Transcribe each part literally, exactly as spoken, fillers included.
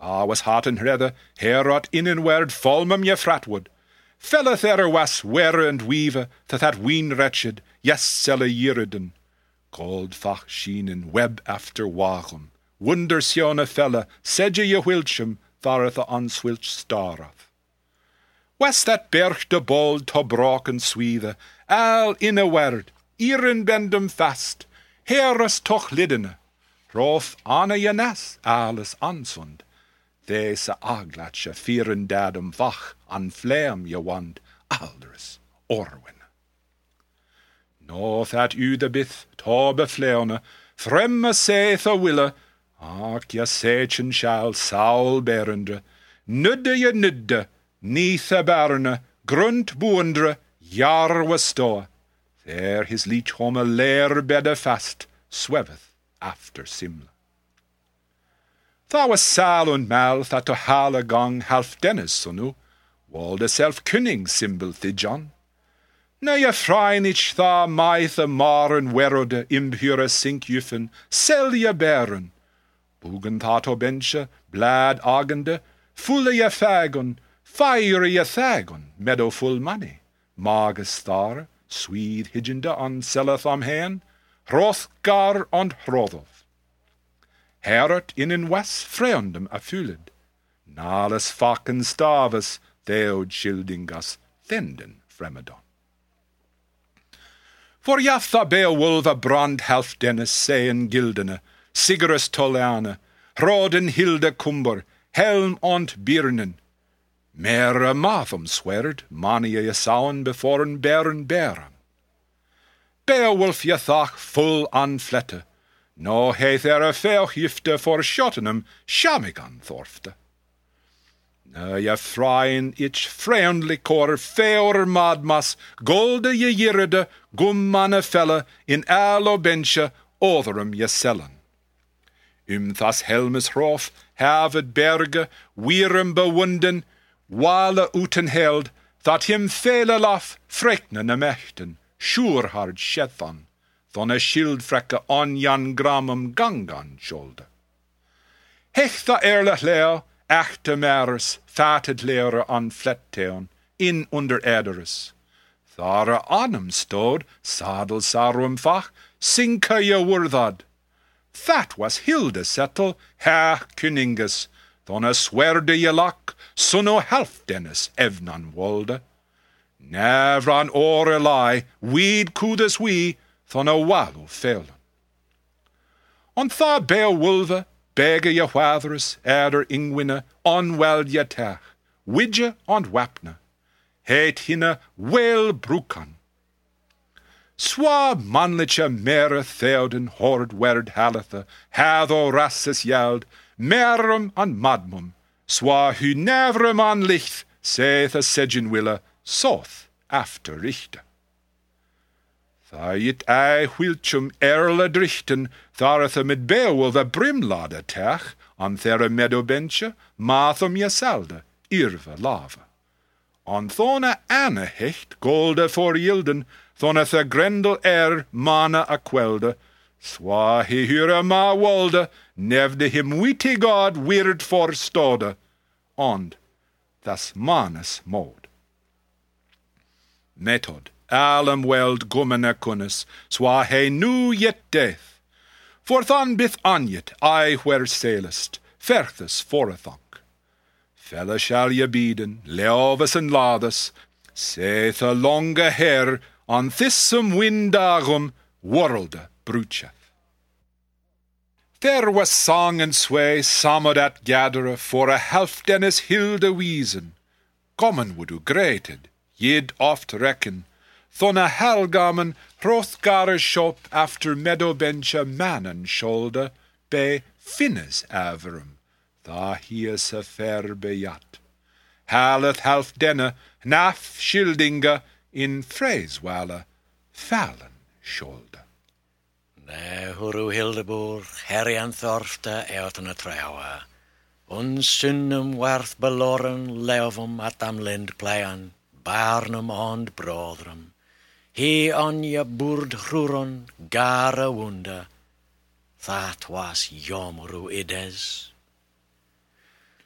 Tha was hot and redde, herot in and word, folmum ye fratwood. Felleth er was were and weave, that that ween wretched, yes selle yiriden. Cold fach sheenen, web after wachum. Wunder sione felle, sedje ye wilchum, thareth a unswilch starath. Was that berg de bold to broken swethe, al in a word, iren bendum fast, heres toch lidene, roth anna je nas, alles ansund. Deze aglatje vieren dadum vach, an vleam je wand, alders orwin. No that u de bith, to befleone, fremme saith a wille, ak je sechen shall saul berendre, nudde je nudde, neath a barne, grunt boendre, jar was stoa. There his leech home a lair bedde fast, sweveth after simle. Tha was sal und mal, that to hale gang half dennis sonu, walde self cunning symbol thijon. Na je freinich tha maith a maren werode impure sink juffen, sel je beren. Bogen tha to benche, blad agende, fulle je fagon, fire je thagon, meadow full money. Mages star, swede hidgende on selleth am hen, Hrothgar and Hrothulf. Herert in en was vreundum a fuled, nales fakken staves, theod schildingas, thenden fremedon. For jatha Beowulva brand half dennis seien gildene, Sigerus Tolane, Roden Hilde Kumber, Helm und Birnen. Mere mathum swerd, manie je sauen beforen beren beren. Beowulf je thach full an flette, no heith er a feochgifte for Schottenham, Shamigan thorfte. Na je freien ich friendly kor feor madmas, golde je jirrede, gummanne felle, in allo benche, otherum je sellen. Um thas helmes hrof, havet berge, wierum bewunden, wale uten held, that him fele laf, frekne ne mechten, sjurhard shethan, thon a schildfrekke on jan gramum gangan sjolde. Hechtha erle leo, echte meres, fated lere an fletteon, in under ederes. Thara anum stod, sadel sarum fach, sinke je wurdad. That was Hilde settle, ha Kuningus, thon a swerde je lak, suno half dennis evnan wolde. Nevran ore lie, weed kudes we, thon a walu felen. On tha Beowulve, bege je whathers, eder ingwinne, onwel je tach, widje and wapne, heet hinne wel brukan. Swa manliche mere theoden hord werd halethe, hatho rasses yeld, merum an madmum, swa hu nevre man licht, saith a sedgen wille, soth after richte. Tha it ei whilchum erle drichten, tharethe mit Beowulf a brimlade tech, an thera meadow benche, mathum jesalde, irve lava. On thona anne hecht, golde for yilden, thona the grendel er, mana a kwelde, swa he hura ma wolde, nevde him witty god weird for stode, and thas manus mode. Method, alum weld gummene kunnis, swa he nu yet death, for thon bith anjet, I where sailest, ferthus forathonk. Fella shall ye bieden, leovis and lathus, saith a longe hair, on thissum windagum, worlde brucheth. There was song and sway, samod at gatherer, for a half dennis Hilde wiesen. Gommen would u greated, yid oft reckon, thon a halgamen, Hrothgar shop after meadow benche mannen shoulder, be finnes averum, tha hies a fair bejat. Haleth half denne, naf schildinga, in Freeswala, fallen shoulder. Ne huru Hildeboer, herian thorfte euten a traua, uns sunnum worth beloren leovum at am lind playan, barnum and brodrum, he on je boerd hruron, gare wunda, that was jomru ides.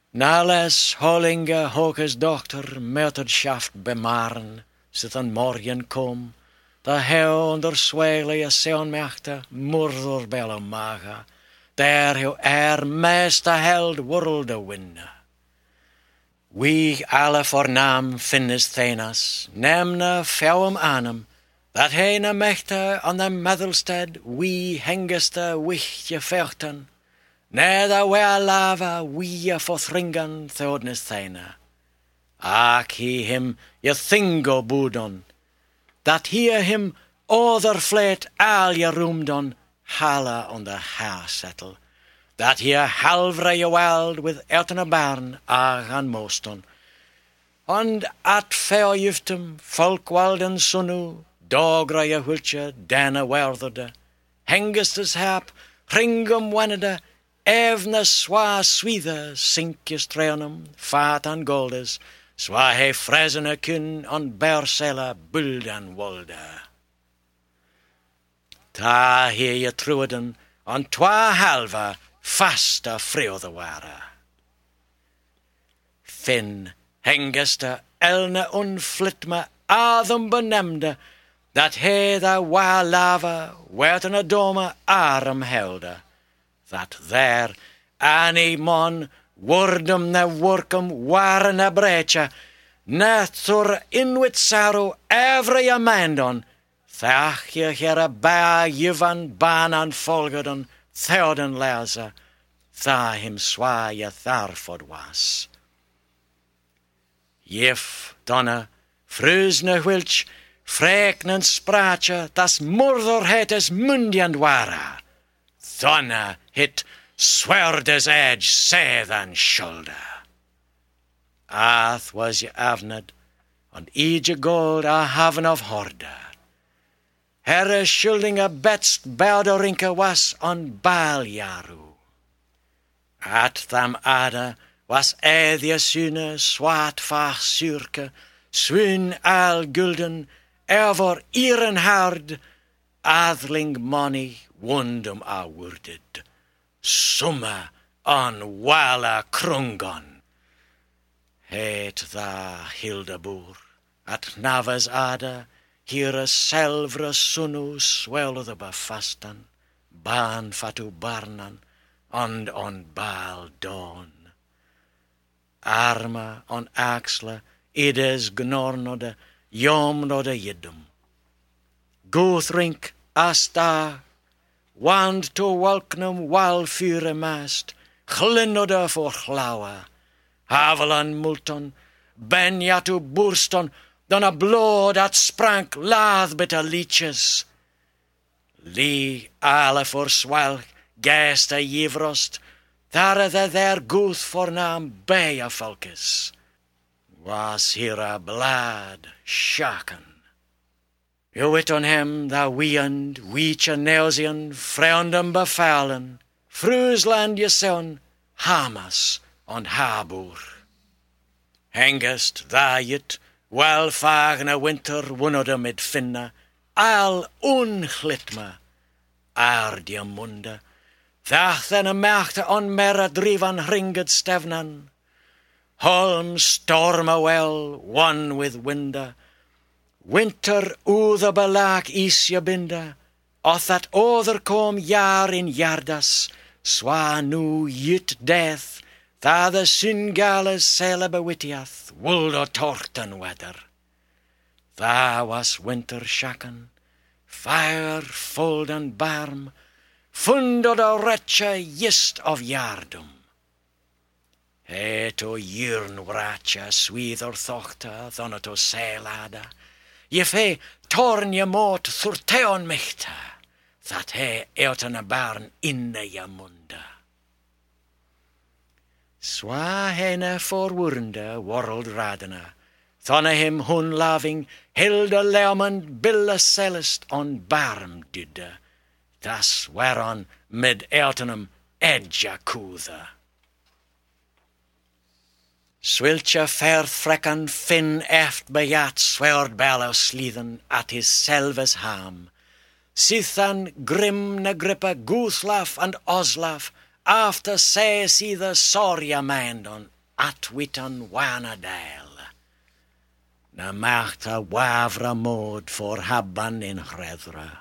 Nales Hollinge Hoges dochter mutterschaft bemaren, zit een morgen kom, de heel onder zwele je zeonmechte moerderbelle maga, der heel er meeste held worlde winnen. Wie alle voornaam finnes thenas, nemne fjouwem anem, dat hene mechte aan de medelstad wie hengeste wichtje vechten, neda wea lava wie forthringen theodnes thena. Ak he him je thingo boedon, dat hier him overvleet al je roemdon, halla on de haarzettel, dat hier halvre je wild with eltene barn ag an moston. And at verjuftem folkwalden sonu, dogra je hultje denne werderde, hengestes hap, ringum wennede, evne swa swithe sinkjes treunum, faat an goldes, swa he fresene kun an bersella bulden wolde. Ta hier je trueden an twa halve faste vreugde waren. Fin hengeste elne onflitme adem benemde, dat he de wa lava werd een dome arm helde, dat there any man wordem ne workum waren ne brecha, net zur inwit saru every amandon, thach je here ba juvan banan volgeden, theoden leze, tha him swa je tharfod was. Jif, donna, frusne wilch, freknen sprache, das murder het es mundian wara. Donna hit swerdes edge seithan shoulder. Ath was je avned, and ije gold a haven of horde. Herre schuldinge betst bouderinke was on baljaru. At tham ade was edje syne swart vach surke, swin al gulden, ever iren hard, athling money wondum a worded, summe an wala krungon. Het tha Hildeboer, at naves ade, hier selvre sunu swelde befastan, baan fatu barnan, and on baal dawn. Arme on axle, ides gnornode, jomnode jiddum. Goothrink asta, wand to welknum wal fure mast, glinode voor glauwe, havelan multon, benjatu boerston, dan a bloed dat sprank laat bitter liedjes. Lie alle voor swelg, geeste jivrost, daar de der goed voornaam bijenvolkes. Was hier a blad schaken. Je wit on hem da wiend, wietje neusien, vreundem befalen, Friesland je son, Hamas en Haboer. Hengest da jit, welvagene winter wonnode met finne, al unglitme, aardje munde, dachten een machte on merre drivan ringet stevnen. Holm storme wel, one with winde, winter oether belaak is je binde, of dat overkom jaar in jardas, swa nu jut death, da de syngale sele bewittiath, wuldo torten weather. Da was winter schaken, fire fold and barm, fundo de retche jist of jardum. Het o jyrn wratje swither thochte, dan het o seilade, je fe torn je moot thurteon michte, dat he eutene barn inne je munde. Swa hene voorwoernde world radene, thonne him hun laving, hilde leomend bille celest on barm dudde, das whereon mid eutenem edja koethe. Swiltje verfrekken fin eft bejat swerd bello slithen at his selves ham. Sithan grim ne grippe Gooslaf and Oslaf after say see the Sorja mandon atwitan wanadale. Na maachta wavra mod for habban in Hredra.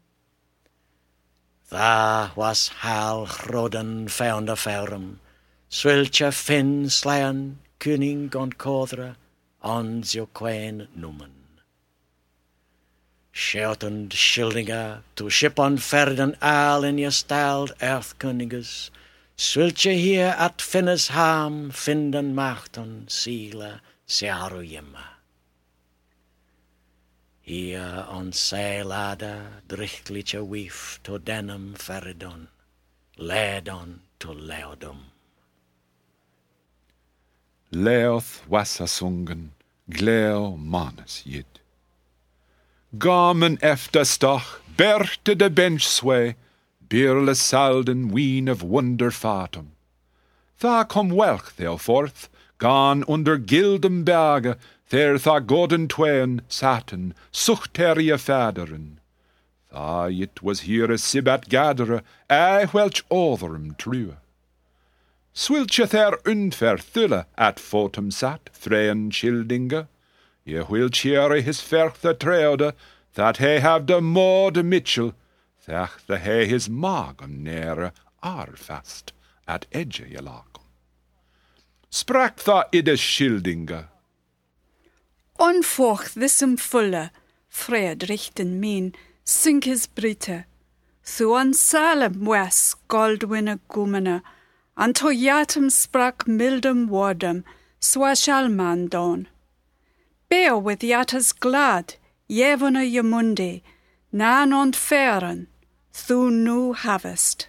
Tha was hal chroden found a faurum, swilcha fin slayan, kuning on kodra, ons jo quain numen. Shoutend Schildinga, to ship on Ferden al in je styled earthkundiges, swilcha hier at finnes ham, finden machten, siele, searujimma. Hier on seilada drichtliche wief to denem feridon, leidon to leodum. Leoth wassasungen, gleo manus jid. Gamen efter stach, berte de bench sway, birle salden ween of wonder fatum. Tha kom welch thou forth, gan under gildem berge, there tha goden twain saten, suchteria faderen. Tha it was here a sibat gadere, I welch otherum true. Swilche there unfer thulle at fotum sat, freien Schildinge, ye whilch here his ferthe treode, that he have de Maud Mitchell, thach the he his magum nere arfast at edge ye lacum. Sprak tha ide Schildinge. Onvocht thisum fulle, Fred richten min, sink his brite, thu on salem wes goldwinne gumene, and to yatum sprak mildum wordum, swashalman don. Bear with yatas glad, jevone yemundi, nan und feren, thu nu harvest.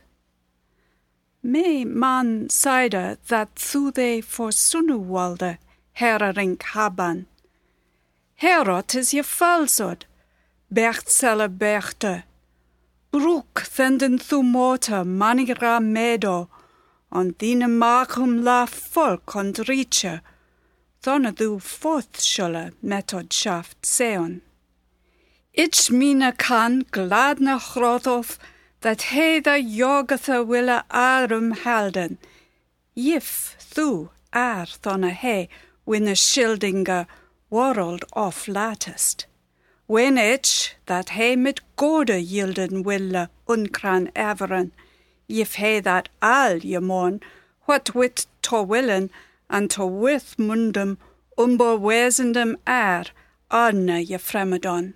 Me man seide that thu they for sunu walde, herring haban. Herot is je falsod, berchtcelle berte. Broek thenden thu morta manigra medo, on dine magum la volk und riche, thonne thu forthschulle metod schaft seon. Ich mine kan gladne chrodof, that he da jogatha wille arum helden, jif thu ar thonne he winne Schildinge world of latest. When ich that he mit gode yielden wille unkran everen, if he that all ye mon, what wit to willen, and to with mundum umberwesendem air, arne ye fremedon.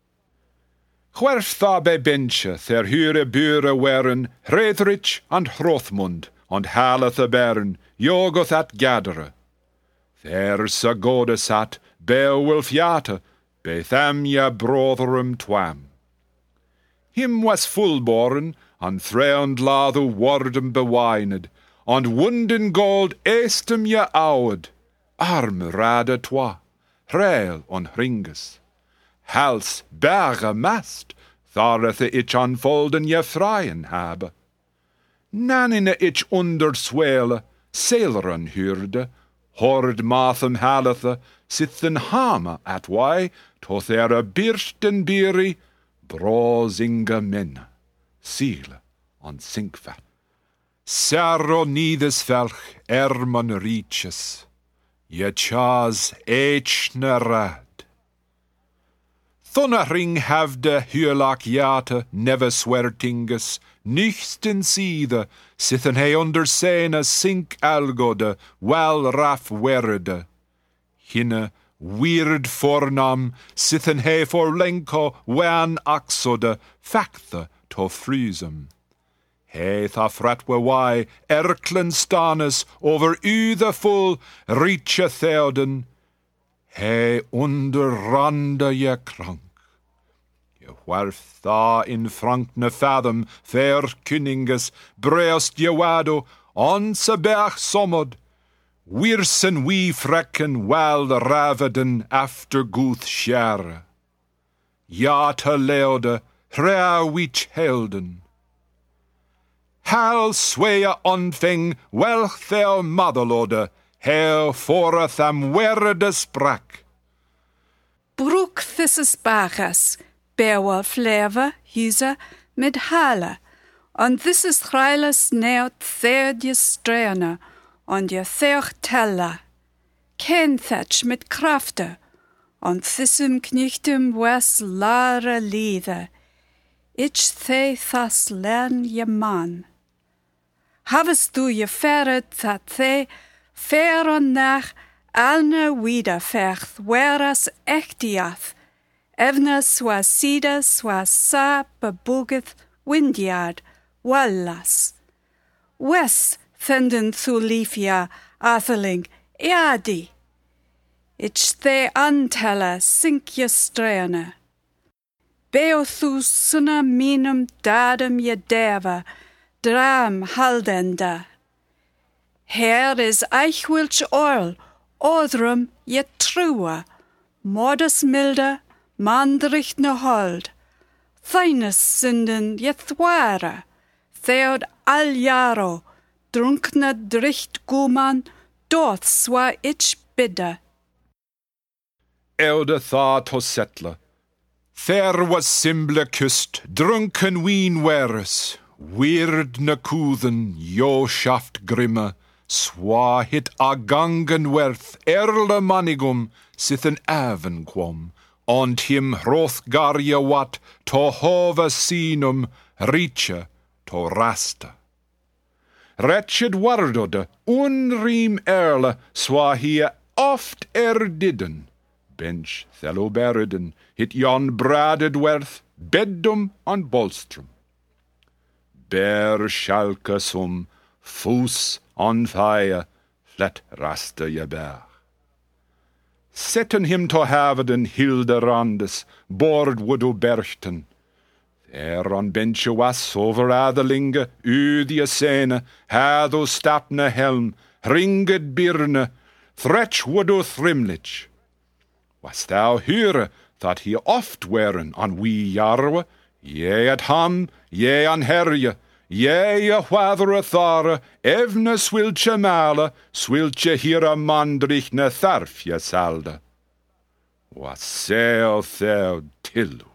Chwerf tha be benche, ther hure bure weren, Hredrich and Hrothmund, and haleth a bern, jogoth at gadere. There sa gode sat, Beowulf jate, be them ye brotherum twam. Him was fullborn, and threond lathu wordum bewined, and wunden gold estum ye ouwed, arm rade twa, hrail on hringes. Hals berge mast, thareth ich anfolden je freien habe. Nanine ich under swele, saileren hurde, hord mathum halethe, sithen hama at wai, to there birsten biri, brozinga minna, siele on sinkvat. Sarro nides velch erman riches, je chas eichne rad. Thunnerring havde huurlak jate, never swertingus, nichten siede, sithen he under sene sink algode, wel raf werde. Hinne weird fornam, sithen he for lenko wan axode, facthe to frusum. He tha fratwe wai, erklen stanes, over u the full, riche theoden. He under rande je krank. Je werf tha in frankne fathom, fair kuninges, breast je wado, onse berg sommod. Wiersen wie frekken wel raveden after guth share. Ja te leode, rea wich helden. Hal swea onfing, welch theo motherlode, Heel foreth am werde sprak. Broek thisses bagas, Beowulf leve, huse, mit hale, and this is thryles neot therdje strene, und je theoch tella, kenthach mit krafte, und thisum knichtum wes lare liede, ich the thas lern je man. Havest du je verre dat the feren nach alne wiedervecht, wheras echtiath, evne swa sida swa sa bebugeth windiard, wallas. Wes thenden thulifia atheling eadi. Ich the antella sink je strene. Beo thu sunna minum dadem je deva, dram haldenda. Her is eichwilch oil, odrum je trua, modus milde, mandrichtne hold. Theines sünden je thware, theod al jaro, drunkne dricht guman, doth swa ich bidde. Elde tha to settler. There was simble kust, drunken ween weres, weird na koothen, jo shaft grimme, swa hit a gangen werth, erle manigum, sithen aven quom, und him hrothgarje wat, to hove sinum, riche, to rasta. Wretched wardode, unriem erle, swa hier oft erdidden, bench thello beriden, hit yon braded werth, beddum on bolstrum. Ber schalke sum, fuss on fire, flet raste je berg. Setten him to haveden Hilderandes, boord woedo berchten. There on benche was over adelinge, udie sene, hado stapne helm, ringed birne, threch woedo thrimlich. Was thou hure, that he oft weren on wee jarwe, yea at ham, yea on herje, yea a whather thare, evne swilche male, swilche hira mandrich ne tharfje salde. Was seo thou tillu?